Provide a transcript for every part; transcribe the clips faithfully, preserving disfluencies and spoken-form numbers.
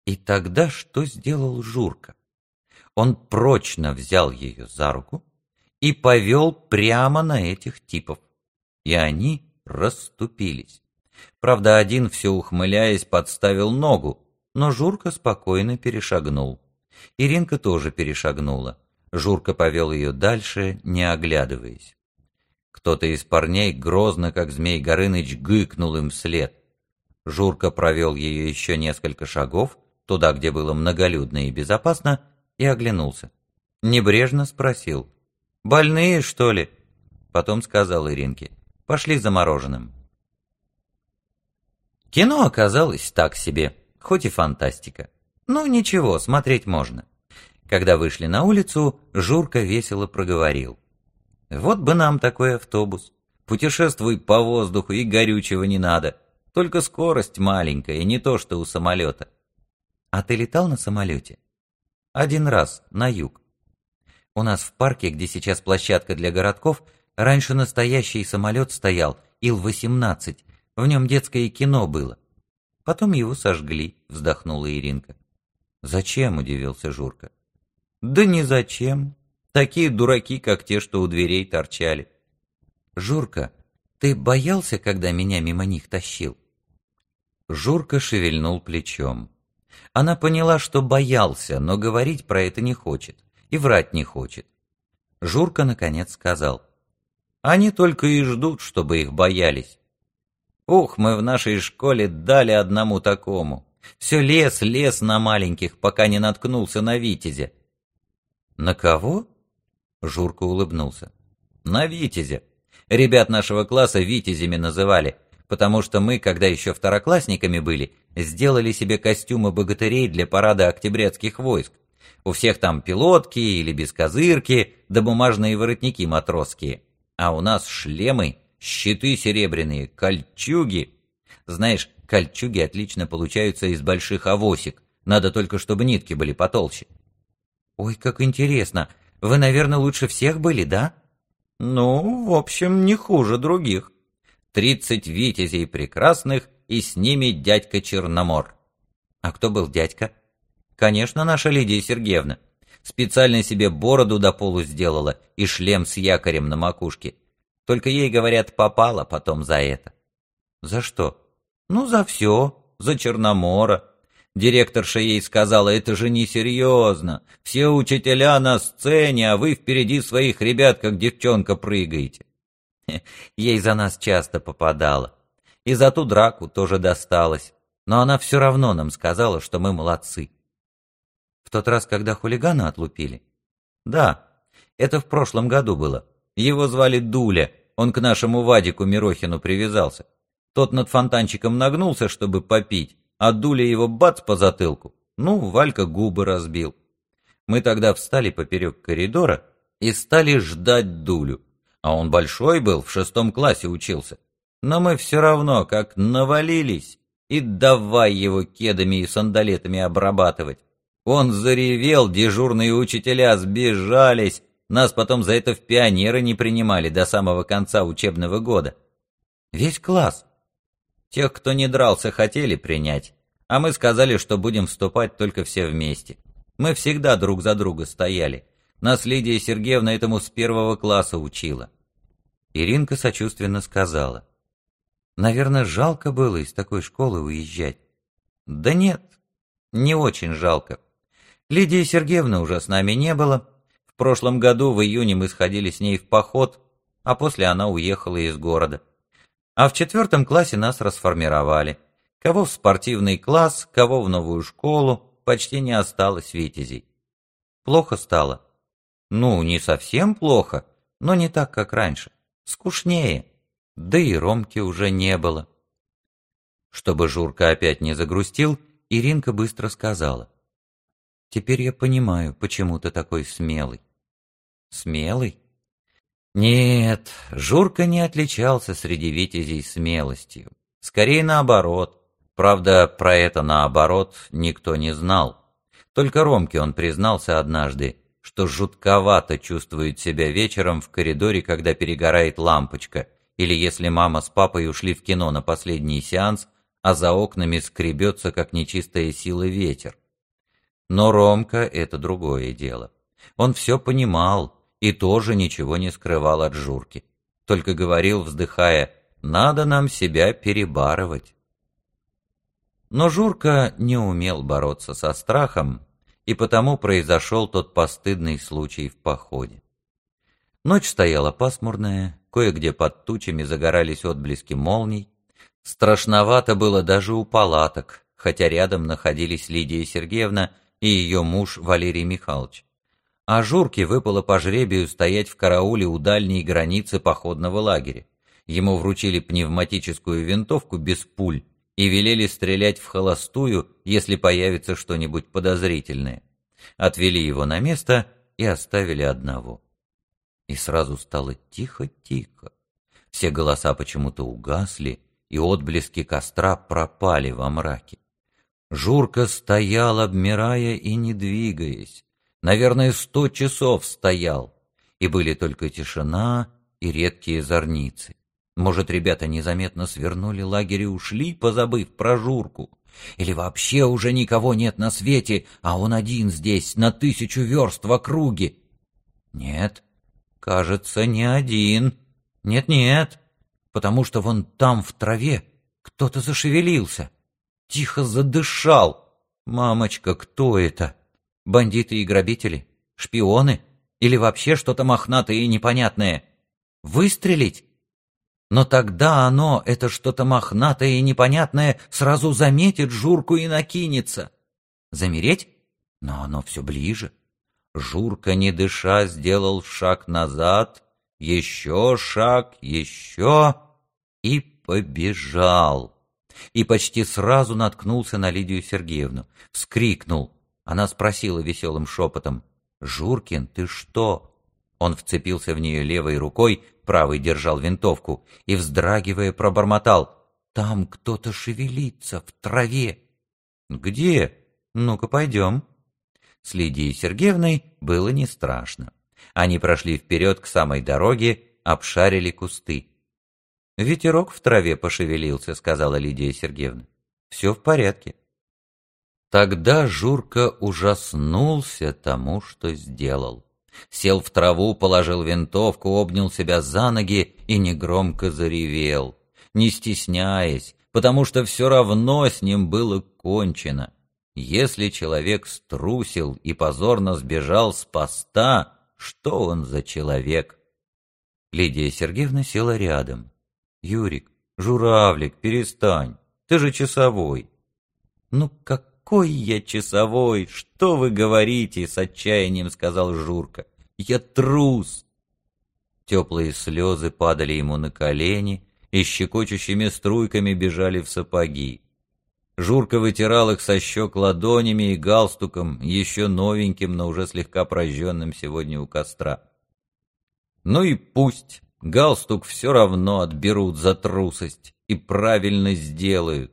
И тогда что сделал Журка? Он прочно взял ее за руку и повел прямо на этих типов. И они расступились. Правда, один, все ухмыляясь, подставил ногу, но Журка спокойно перешагнул. Иринка тоже перешагнула. Журка повел ее дальше, не оглядываясь. Кто-то из парней грозно, как Змей Горыныч, гыкнул им вслед. Журка провел ее еще несколько шагов, туда, где было многолюдно и безопасно, и оглянулся. Небрежно спросил: «Больные, что ли?» Потом сказал Иринке: «Пошли за мороженым». Кино оказалось так себе, хоть и фантастика. Ну ничего, смотреть можно. Когда вышли на улицу, Журка весело проговорил: «Вот бы нам такой автобус. Путешествуй по воздуху, и горючего не надо. Только скорость маленькая, не то что у самолета». «А ты летал на самолете?» «Один раз, на юг. У нас в парке, где сейчас площадка для городков, раньше настоящий самолет стоял, Ил восемнадцать. В нем детское кино было. Потом его сожгли», — вздохнула Иринка. «Зачем?» — удивился Журка. «Да не зачем. Такие дураки, как те, что у дверей торчали». «Журка, ты боялся, когда меня мимо них тащил?» Журка шевельнул плечом. Она поняла, что боялся, но говорить про это не хочет и врать не хочет. Журка наконец сказал: «Они только и ждут, чтобы их боялись. Ух, мы в нашей школе дали одному такому. Все лез, лез на маленьких, пока не наткнулся на Витязя». «На кого?» Журка улыбнулся. «На Витязя. Ребят нашего класса Витязями называли, потому что мы, когда еще второклассниками были, сделали себе костюмы богатырей для парада октябрятских войск. У всех там пилотки или бескозырки, да бумажные воротники матросские. А у нас шлемы, щиты серебряные, кольчуги. Знаешь, кольчуги отлично получаются из больших авосик. Надо только, чтобы нитки были потолще». «Ой, как интересно. Вы, наверное, лучше всех были, да?» «Ну, в общем, не хуже других. Тридцать витязей прекрасных, и с ними дядька Черномор». «А кто был дядька?» «Конечно, наша Лидия Сергеевна. Специально себе бороду до полу сделала и шлем с якорем на макушке. Только ей, говорят, попало потом за это». «За что?» «Ну, за все. За Черномора. Директорша ей сказала: это же несерьезно. Все учителя на сцене, а вы впереди своих ребят, как девчонка, прыгаете». Ей за нас часто попадало. И за ту драку тоже досталось. Но она все равно нам сказала, что мы молодцы. «В тот раз, когда хулигана отлупили?» «Да, это в прошлом году было. Его звали Дуля. Он к нашему Вадику Мирохину привязался. Тот над фонтанчиком нагнулся, чтобы попить, а Дуля его бац по затылку. Ну, Валька губы разбил. Мы тогда встали поперек коридора и стали ждать Дулю. А он большой был, в шестом классе учился. Но мы все равно как навалились, и давай его кедами и сандалетами обрабатывать. Он заревел, дежурные учителя сбежались, нас потом за это в пионеры не принимали до самого конца учебного года». «Весь класс?» «Тех, кто не дрался, хотели принять, а мы сказали, что будем вступать только все вместе. Мы всегда друг за друга стояли. Нас Лидия Сергеевна этому с первого класса учила». Иринка сочувственно сказала: «Наверное, жалко было из такой школы уезжать». «Да нет, не очень жалко. Лидии Сергеевны уже с нами не было. В прошлом году в июне мы сходили с ней в поход, а после она уехала из города. А в четвертом классе нас расформировали. Кого в спортивный класс, кого в новую школу, почти не осталось витязей. Плохо стало? Ну, не совсем плохо, но не так, как раньше. Скучнее. Да и Ромки уже не было». Чтобы Журка опять не загрустил, Иринка быстро сказала: «Теперь я понимаю, почему ты такой смелый». «Смелый?» Нет, Журка не отличался среди витязей смелостью. Скорее наоборот. Правда, про это наоборот никто не знал. Только Ромке он признался однажды, что жутковато чувствует себя вечером в коридоре, когда перегорает лампочка, или если мама с папой ушли в кино на последний сеанс, а за окнами скребется, как нечистая сила, ветер. Но Ромка — это другое дело. Он все понимал и тоже ничего не скрывал от Журки. Только говорил, вздыхая, «Надо нам себя перебарывать». Но Журка не умел бороться со страхом, и потому произошел тот постыдный случай в походе. Ночь стояла пасмурная, кое-где под тучами загорались отблески молний. Страшновато было даже у палаток, хотя рядом находились Лидия Сергеевна и ее муж Валерий Михайлович. А Журке выпало по жребию стоять в карауле у дальней границы походного лагеря. Ему вручили пневматическую винтовку без пуль и велели стрелять в холостую, если появится что-нибудь подозрительное. Отвели его на место и оставили одного. И сразу стало тихо-тихо. Все голоса почему-то угасли, и отблески костра пропали во мраке. Журка стоял, обмирая и не двигаясь. Наверное, сто часов стоял, и были только тишина и редкие зорницы. Может, ребята незаметно свернули лагерь и ушли, позабыв про Журку? Или вообще уже никого нет на свете, а он один здесь, на тысячу верст в округе? Нет, кажется, не один. Нет-нет, потому что вон там в траве кто-то зашевелился, тихо задышал. Мамочка, кто это? Бандиты и грабители? Шпионы? Или вообще что-то мохнатое и непонятное? Выстрелить? Но тогда оно, это что-то мохнатое и непонятное, сразу заметит Журку и накинется. Замереть? Но оно все ближе. Журка, не дыша, сделал шаг назад, еще шаг, еще, и побежал. И почти сразу наткнулся на Лидию Сергеевну. Вскрикнул. Она спросила веселым шепотом, «Журкин, ты что?» Он вцепился в нее левой рукой, правой держал винтовку, и, вздрагивая, пробормотал, «Там кто-то шевелится, в траве». «Где? Ну-ка, пойдем». С Лидией Сергеевной было не страшно. Они прошли вперед к самой дороге, обшарили кусты. «Ветерок в траве пошевелился», — сказала Лидия Сергеевна. «Все в порядке». Тогда Журка ужаснулся тому, что сделал. Сел в траву, положил винтовку, обнял себя за ноги и негромко заревел, не стесняясь, потому что все равно с ним было кончено. Если человек струсил и позорно сбежал с поста, что он за человек? Лидия Сергеевна села рядом. «Юрик, журавлик, перестань, ты же часовой». «Ну как?» «Какой я часовой! Что вы говорите?» — с отчаянием сказал Журка. «Я трус!» Теплые слезы падали ему на колени и щекочущими струйками бежали в сапоги. Журка вытирал их со щек ладонями и галстуком, еще новеньким, но уже слегка прожженным сегодня у костра. «Ну и пусть! Галстук все равно отберут за трусость и правильно сделают».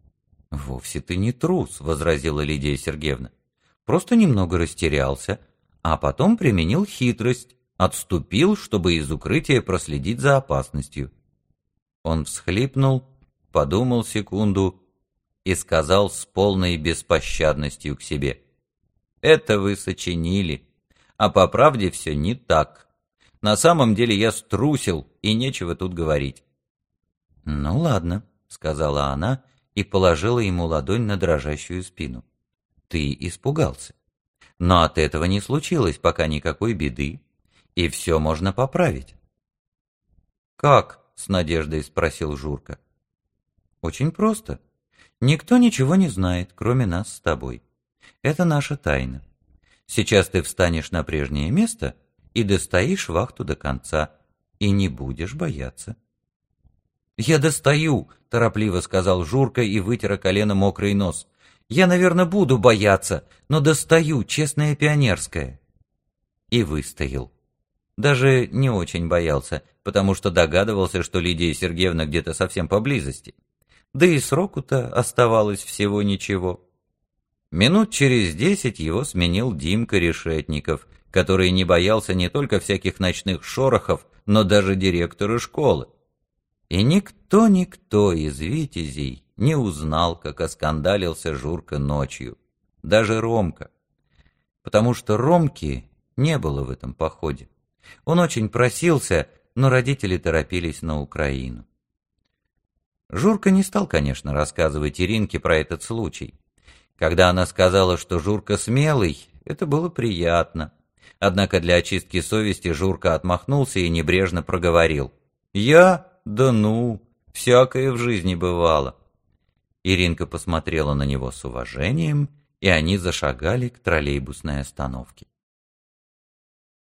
«Вовсе ты не трус», — возразила Лидия Сергеевна. «Просто немного растерялся, а потом применил хитрость, отступил, чтобы из укрытия проследить за опасностью». Он всхлипнул, подумал секунду и сказал с полной беспощадностью к себе. «Это вы сочинили, а по правде все не так. На самом деле я струсил, и нечего тут говорить». «Ну ладно», — сказала она, — и положила ему ладонь на дрожащую спину. «Ты испугался. Но от этого не случилось пока никакой беды, и все можно поправить». «Как?» — с надеждой спросил Журка. «Очень просто. Никто ничего не знает, кроме нас с тобой. Это наша тайна. Сейчас ты встанешь на прежнее место и достоишь вахту до конца, и не будешь бояться». «Я достаю», — торопливо сказал Журка и вытер о колено мокрый нос. «Я, наверное, буду бояться, но достаю, честное пионерское». И выстоял. Даже не очень боялся, потому что догадывался, что Лидия Сергеевна где-то совсем поблизости. Да и сроку-то оставалось всего ничего. Минут через десять его сменил Димка Решетников, который не боялся не только всяких ночных шорохов, но даже директора школы. И никто-никто из витязей не узнал, как оскандалился Журка ночью. Даже Ромка. Потому что Ромки не было в этом походе. Он очень просился, но родители торопились на Украину. Журка не стал, конечно, рассказывать Иринке про этот случай. Когда она сказала, что Журка смелый, это было приятно. Однако для очистки совести Журка отмахнулся и небрежно проговорил: «Я? Да ну, всякое в жизни бывало». Иринка посмотрела на него с уважением, и они зашагали к троллейбусной остановке.